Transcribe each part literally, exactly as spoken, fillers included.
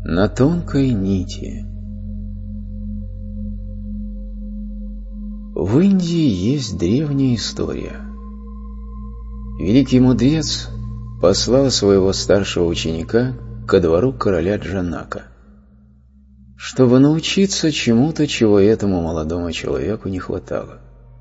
На тонкой нити. В Индии есть древняя история. Великий мудрец послал своего старшего ученика ко двору короля Джанака, чтобы научиться чему-то, чего этому молодому человеку не хватало.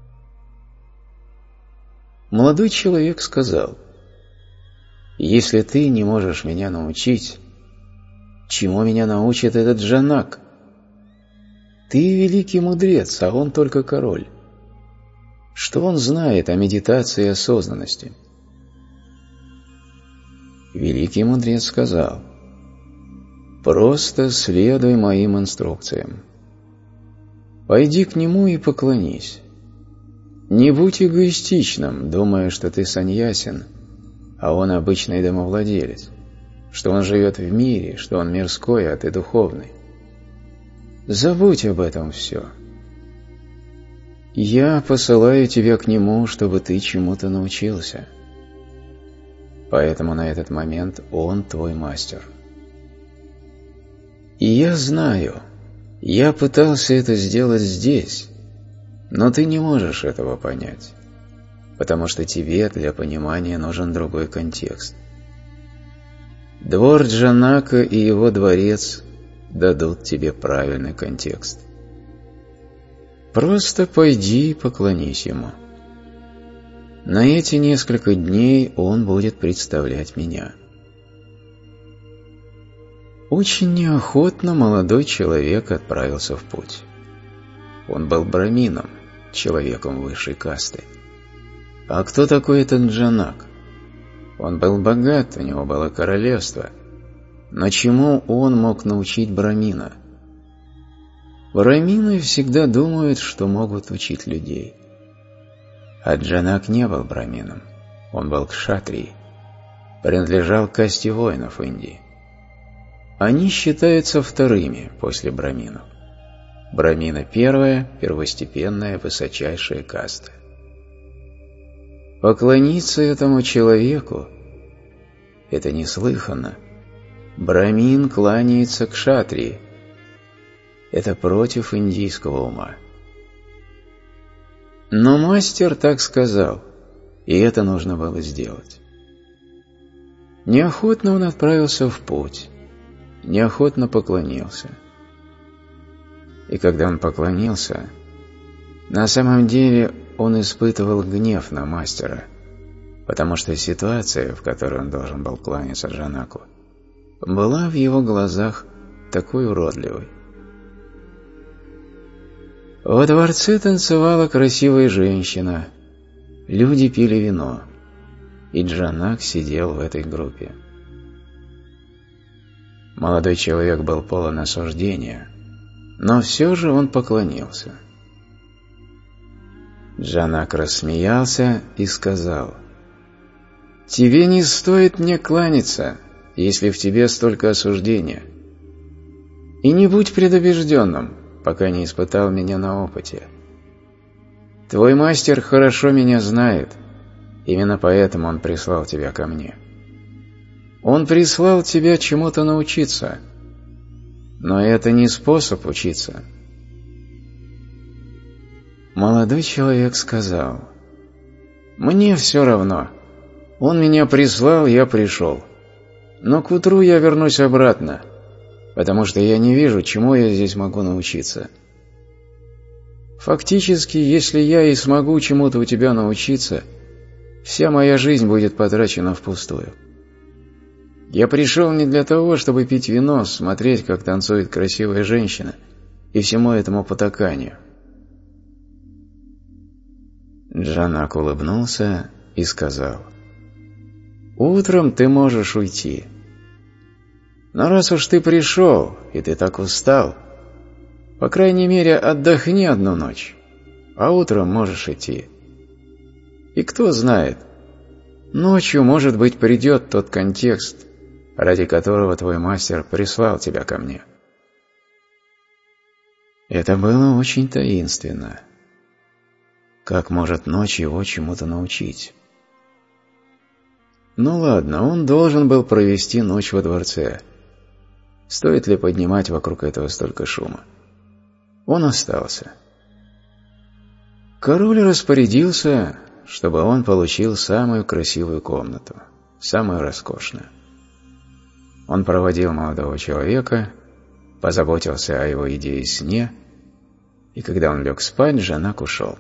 Молодой человек сказал: «Если ты не можешь меня научить, чему меня научит этот Джанак? Ты великий мудрец, а он только король. Что он знает о медитации и осознанности?» Великий мудрец сказал: «Просто следуй моим инструкциям. Пойди к нему и поклонись. Не будь эгоистичным, думая, что ты саньясин, а он обычный домовладелец, что он живет в мире, что он мирской, а ты духовный. Забудь об этом все. Я посылаю тебя к нему, чтобы ты чему-то научился. Поэтому на этот момент он твой мастер. И я знаю, я пытался это сделать здесь, но ты не можешь этого понять, потому что тебе для понимания нужен другой контекст. Двор Джанака и его дворец дадут тебе правильный контекст. Просто пойди и поклонись ему. На эти несколько дней он будет представлять меня». Очень неохотно молодой человек отправился в путь. Он был брамином, человеком высшей касты. А кто такой этот Джанак? Он был богат, у него было королевство. Но чему он мог научить брамина? Брамины всегда думают, что могут учить людей. А Джанак не был брамином, он был кшатрией, принадлежал к касте воинов Индии. Они считаются вторыми после браминов. Брамина – первая, первостепенная, высочайшая каста. Поклониться этому человеку – это неслыханно. Брамин кланяется кшатрии. Это против индийского ума. Но мастер так сказал, и это нужно было сделать. Неохотно он отправился в путь, неохотно поклонился. И когда он поклонился, на самом деле он испытывал гнев на мастера, потому что ситуация, в которой он должен был кланяться Джанаку, была в его глазах такой уродливой. Во дворце танцевала красивая женщина, люди пили вино, и Джанак сидел в этой группе. Молодой человек был полон осуждения, но все же он поклонился. Джанак рассмеялся и сказал: «Тебе не стоит мне кланяться, если в тебе столько осуждения. И не будь предубежденным, пока не испытал меня на опыте. Твой мастер хорошо меня знает, именно поэтому он прислал тебя ко мне. Он прислал тебя чему-то научиться, но это не способ учиться». Молодой человек сказал: «Мне все равно. Он меня прислал, я пришел. Но к утру я вернусь обратно, потому что я не вижу, чему я здесь могу научиться. Фактически, если я и смогу чему-то у тебя научиться, вся моя жизнь будет потрачена впустую. Я пришел не для того, чтобы пить вино, смотреть, как танцует красивая женщина, и всему этому потаканию». Джанак улыбнулся и сказал: «Утром ты можешь уйти. Но раз уж ты пришел, и ты так устал, по крайней мере, отдохни одну ночь, а утром можешь идти. И кто знает, ночью, может быть, придет тот контекст, ради которого твой мастер прислал тебя ко мне». Это было очень таинственно. Как может ночь его чему-то научить? Ну ладно, он должен был провести ночь во дворце. Стоит ли поднимать вокруг этого столько шума? Он остался. Король распорядился, чтобы он получил самую красивую комнату, самую роскошную. Он проводил молодого человека, позаботился о его еде и сне, и когда он лег спать, Жанак ушел.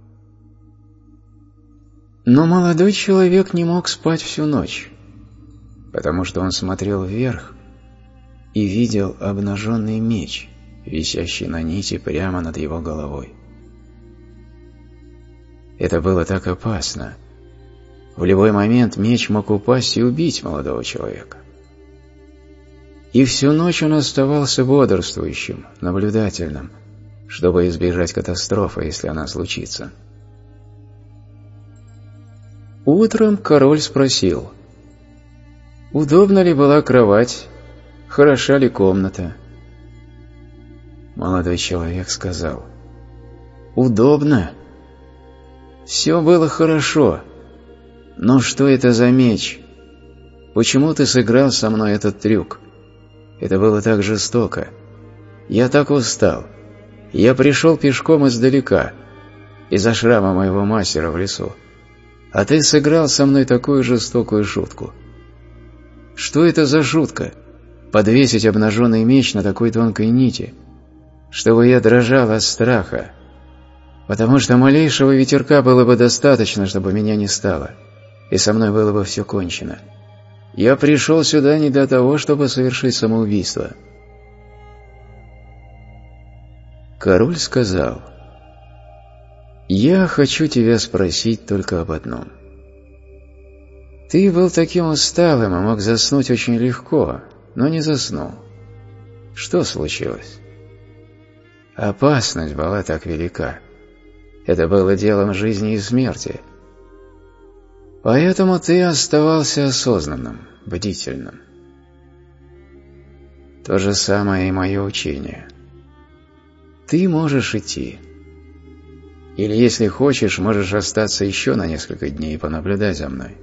Но молодой человек не мог спать всю ночь, потому что он смотрел вверх и видел обнаженный меч, висящий на нити прямо над его головой. Это было так опасно. В любой момент меч мог упасть и убить молодого человека. И всю ночь он оставался бодрствующим, наблюдательным, чтобы избежать катастрофы, если она случится. Утром король спросил, удобна ли была кровать, хороша ли комната. Молодой человек сказал, удобно. Все было хорошо, но что это за меч? Почему ты сыграл со мной этот трюк? Это было так жестоко. Я так устал. Я пришел пешком издалека, из-за шрама моего мастера в лесу. А ты сыграл со мной такую жестокую шутку. Что это за шутка? Подвесить обнаженный меч на такой тонкой нити, чтобы я дрожал от страха, потому что малейшего ветерка было бы достаточно, чтобы меня не стало, и со мной было бы все кончено. Я пришел сюда не для того, чтобы совершить самоубийство. Король сказал, я хочу тебя спросить только об одном. Ты был таким усталым и мог заснуть очень легко, но не заснул. Что случилось? Опасность была так велика. Это было делом жизни и смерти. Поэтому ты оставался осознанным, бдительным. То же самое и мое учение. Ты можешь идти. Или, если хочешь, можешь остаться еще на несколько дней и понаблюдать за мной.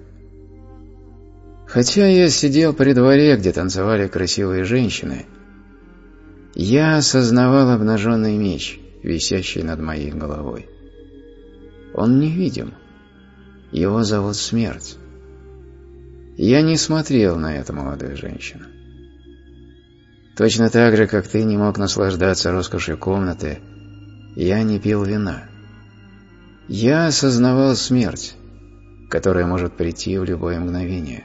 Хотя я сидел при дворе, где танцевали красивые женщины, я осознавал обнаженный меч, висящий над моей головой. Он невидим. Его зовут Смерть. Я не смотрел на эту молодую женщину. Точно так же, как ты не мог наслаждаться роскошью комнаты, я не пил вина. Я осознавал смерть, которая может прийти в любое мгновение.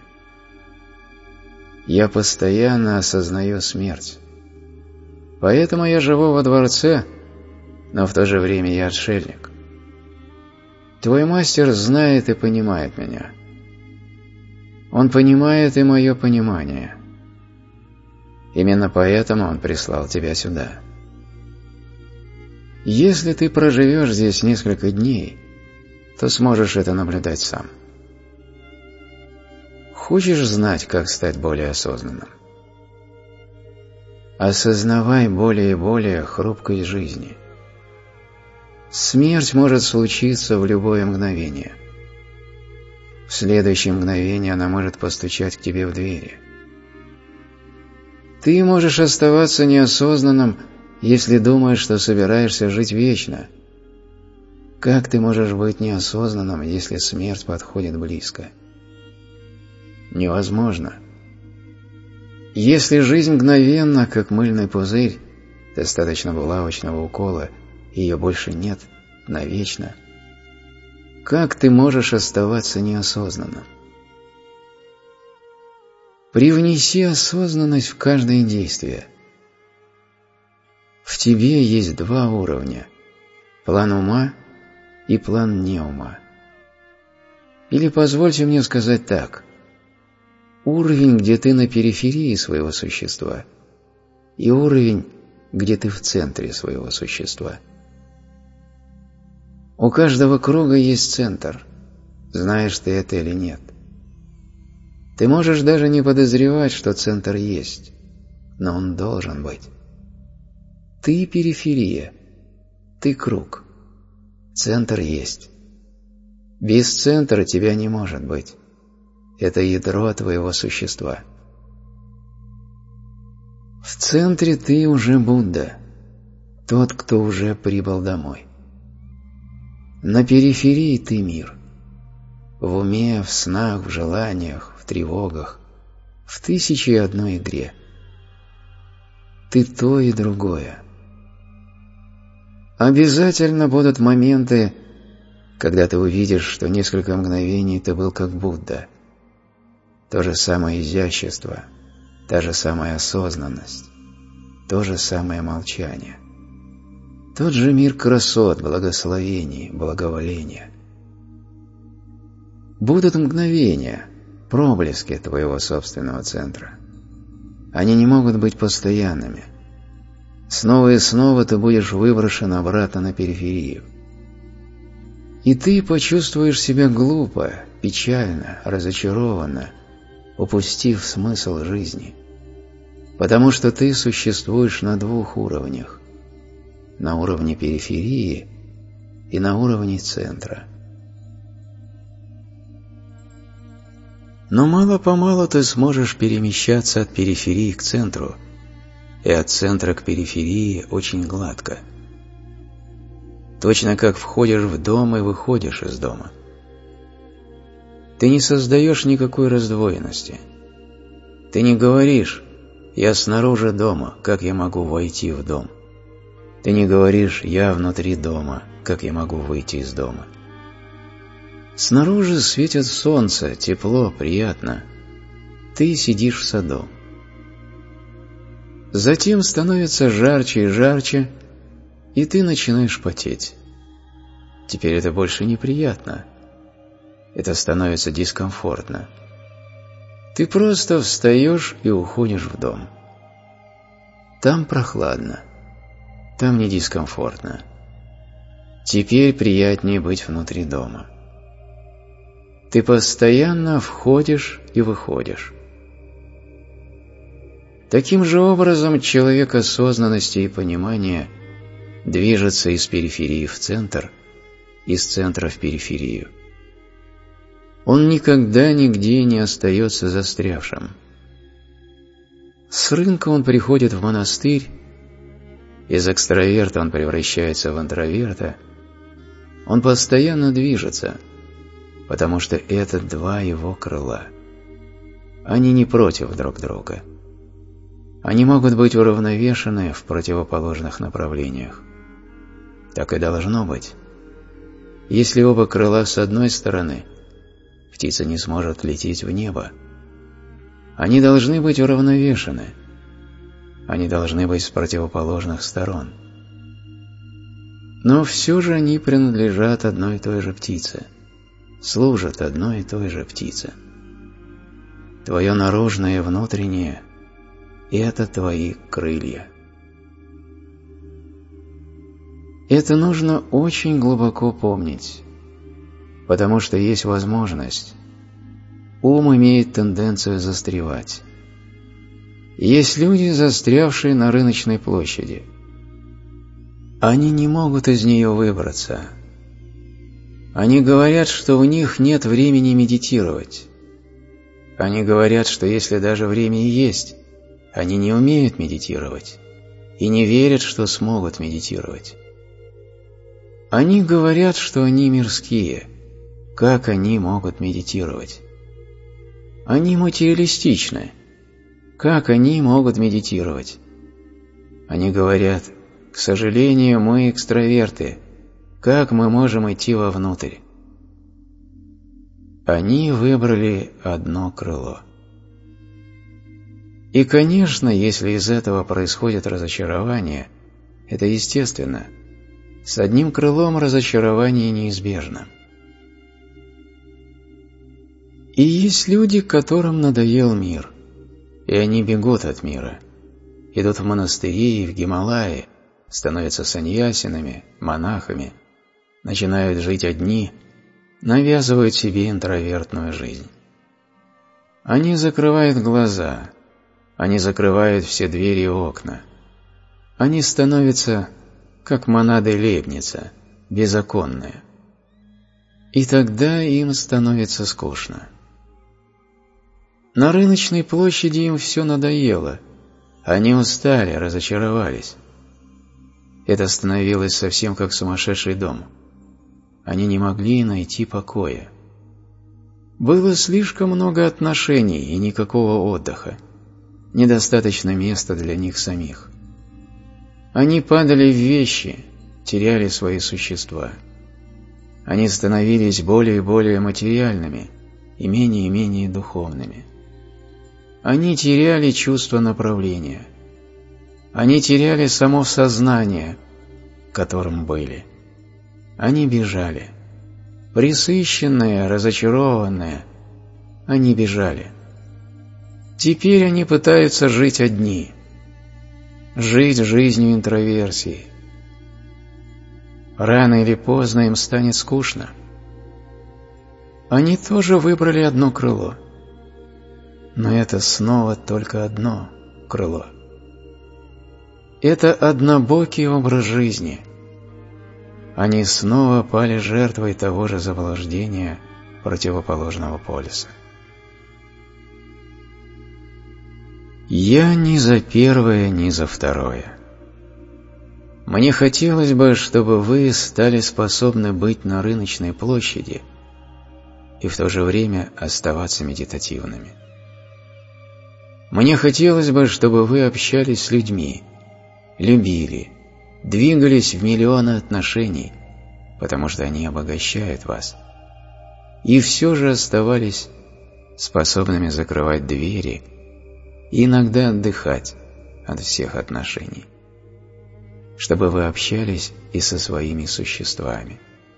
Я постоянно осознаю смерть. Поэтому я живу во дворце, но в то же время я отшельник. Твой мастер знает и понимает меня. Он понимает и мое понимание. Именно поэтому он прислал тебя сюда. Если ты проживешь здесь несколько дней, то сможешь это наблюдать сам. Хочешь знать, как стать более осознанным? Осознавай более и более хрупкость жизни. Смерть может случиться в любое мгновение. В следующее мгновение она может постучать к тебе в двери. Ты можешь оставаться неосознанным, если думаешь, что собираешься жить вечно. Как ты можешь быть неосознанным, если смерть подходит близко? Невозможно. Если жизнь мгновенна, как мыльный пузырь, достаточно булавочного укола, ее больше нет, навечно. Как ты можешь оставаться неосознанным? Привнеси осознанность в каждое действие. В тебе есть два уровня – план ума и план неума. Или позвольте мне сказать так. Уровень, где ты на периферии своего существа, и уровень, где ты в центре своего существа. У каждого круга есть центр, знаешь ты это или нет. Ты можешь даже не подозревать, что центр есть, но он должен быть. Ты периферия, ты круг, центр есть. Без центра тебя не может быть. Это ядро твоего существа. В центре ты уже Будда, тот, кто уже прибыл домой. На периферии ты мир. В уме, в снах, в желаниях, в тревогах, в тысяче и одной игре. Ты то и другое. Обязательно будут моменты, когда ты увидишь, что несколько мгновений ты был как Будда. То же самое изящество, та же самая осознанность, то же самое молчание. Тот же мир красот, благословений, благоволения. Будут мгновения, проблески твоего собственного центра. Они не могут быть постоянными. Снова и снова ты будешь выброшен обратно на периферию. И ты почувствуешь себя глупо, печально, разочарованно, упустив смысл жизни. Потому что ты существуешь на двух уровнях. На уровне периферии и на уровне центра. Но мало-помалу ты сможешь перемещаться от периферии к центру, и от центра к периферии очень гладко. Точно как входишь в дом и выходишь из дома. Ты не создаешь никакой раздвоенности. Ты не говоришь: «Я снаружи дома, как я могу войти в дом?» Ты не говоришь: «Я внутри дома, как я могу выйти из дома?» Снаружи светит солнце, тепло, приятно. Ты сидишь в саду. Затем становится жарче и жарче, и ты начинаешь потеть. Теперь это больше неприятно. Это становится дискомфортно. Ты просто встаешь и уходишь в дом. Там прохладно. Там не дискомфортно. Теперь приятнее быть внутри дома. Ты постоянно входишь и выходишь. Таким же образом человек осознанности и понимания движется из периферии в центр, из центра в периферию. Он никогда нигде не остается застрявшим. С рынка он приходит в монастырь, из экстраверта он превращается в интроверта. Он постоянно движется, потому что это два его крыла. Они не против друг друга. Они могут быть уравновешены в противоположных направлениях. Так и должно быть. Если оба крыла с одной стороны, птица не сможет лететь в небо. Они должны быть уравновешены. Они должны быть с противоположных сторон. Но все же они принадлежат одной и той же птице, служат одной и той же птице. Твое наружное и внутреннее – это твои крылья. Это нужно очень глубоко помнить, потому что есть возможность. Ум имеет тенденцию застревать. Есть люди, застрявшие на рыночной площади. Они не могут из нее выбраться. Они говорят, что у них нет времени медитировать. Они говорят, что если даже время и есть, они не умеют медитировать и не верят, что смогут медитировать. Они говорят, что они мирские. Как они могут медитировать? Они материалистичны. Как они могут медитировать? Они говорят: к сожалению, мы экстраверты. Как мы можем идти вовнутрь? Они выбрали одно крыло. И, конечно, если из этого происходит разочарование, это естественно. С одним крылом разочарование неизбежно. И есть люди, которым надоел мир, и они бегут от мира, идут в монастыри и в Гималаи, становятся саньясинами, монахами, начинают жить одни, навязывают себе интровертную жизнь. Они закрывают глаза, они закрывают все двери и окна. Они становятся как монады Лейбница, беззаконные. И тогда им становится скучно. На рыночной площади им все надоело. Они устали, разочаровались. Это становилось совсем как сумасшедший дом. Они не могли найти покоя. Было слишком много отношений и никакого отдыха. Недостаточно места для них самих. Они падали в вещи, теряли свои существа. Они становились более и более материальными и менее и менее духовными. Они теряли чувство направления. Они теряли само сознание, которым были. Они бежали. Пресыщенные, разочарованные, они бежали. Теперь они пытаются жить одни. Жить жизнью интроверсии. Рано или поздно им станет скучно. Они тоже выбрали одно крыло. Но это снова только одно крыло. Это однобокий образ жизни. Они снова пали жертвой того же заблуждения противоположного полюса. Я ни за первое, ни за второе. Мне хотелось бы, чтобы вы стали способны быть на рыночной площади и в то же время оставаться медитативными. Мне хотелось бы, чтобы вы общались с людьми, любили, двигались в миллионы отношений, потому что они обогащают вас, и все же оставались способными закрывать двери и иногда отдыхать от всех отношений, чтобы вы общались и со своими существами.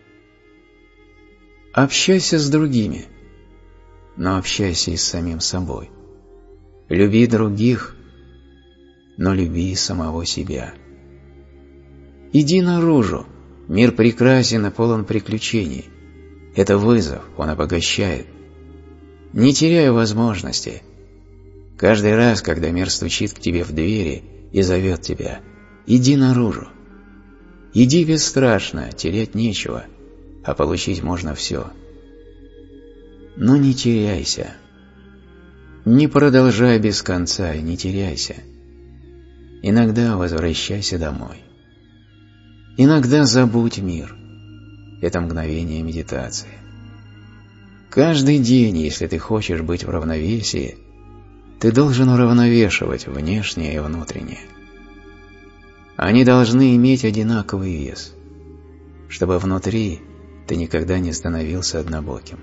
Общайся с другими, но общайся и с самим собой. Люби других, но люби и самого себя. Иди наружу, мир прекрасен и полон приключений. Это вызов, он обогащает. Не теряй возможностей. Каждый раз, когда мир стучит к тебе в двери и зовет тебя, иди наружу. Иди бесстрашно, терять нечего, а получить можно все. Но не теряйся. Не продолжай без конца и не теряйся. Иногда возвращайся домой. Иногда забудь мир. Это мгновение медитации. Каждый день, если ты хочешь быть в равновесии, ты должен уравновешивать внешнее и внутреннее. Они должны иметь одинаковый вес, чтобы внутри ты никогда не становился однобоким.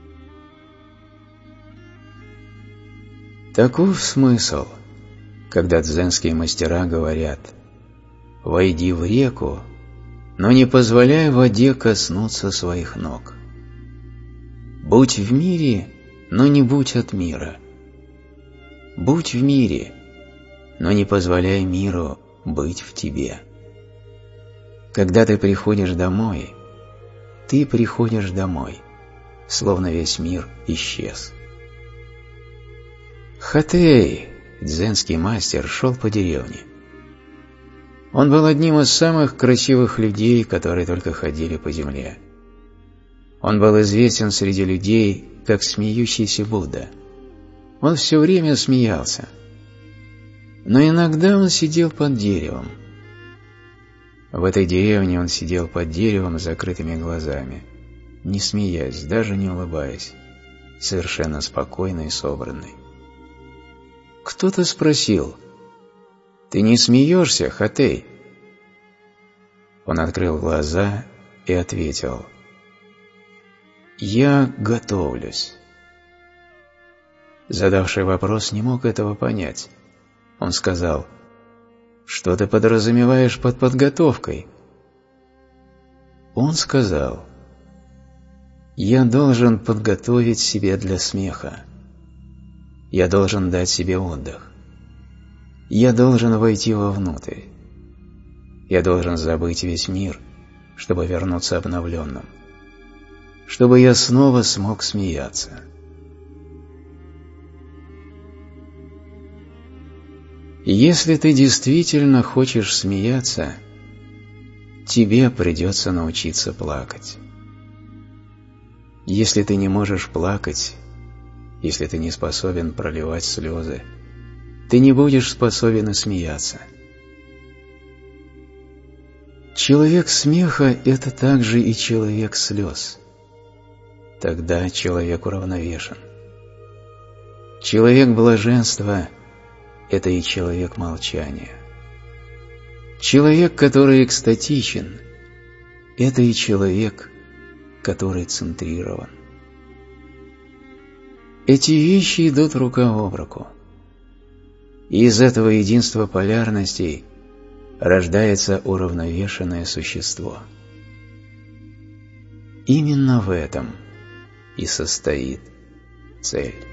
Таков смысл, когда дзенские мастера говорят: «Войди в реку, но не позволяй воде коснуться своих ног. Будь в мире, но не будь от мира. Будь в мире, но не позволяй миру быть в тебе». Когда ты приходишь домой, ты приходишь домой, словно весь мир исчез. Хатей, дзенский мастер, шел по деревне. Он был одним из самых красивых людей, которые только ходили по земле. Он был известен среди людей как смеющийся Будда. Он все время смеялся. Но иногда он сидел под деревом. В этой деревне он сидел под деревом с закрытыми глазами, не смеясь, даже не улыбаясь, совершенно спокойный и собранный. Кто-то спросил: «Ты не смеешься, Хатей?» Он открыл глаза и ответил: «Я готовлюсь». Задавший вопрос не мог этого понять. Он сказал: «Что ты подразумеваешь под подготовкой?» Он сказал: «Я должен подготовить себя для смеха. Я должен дать себе отдых. Я должен войти вовнутрь. Я должен забыть весь мир, чтобы вернуться обновленным. Чтобы я снова смог смеяться». Если ты действительно хочешь смеяться, тебе придется научиться плакать. Если ты не можешь плакать, если ты не способен проливать слезы, ты не будешь способен насмеяться. Человек смеха – это также и человек слез. Тогда человек уравновешен. Человек блаженства – это и человек молчания. Человек, который экстатичен – это и человек, который центрирован. Эти вещи идут рука об руку. И из этого единства полярностей рождается уравновешенное существо. Именно в этом и состоит цель.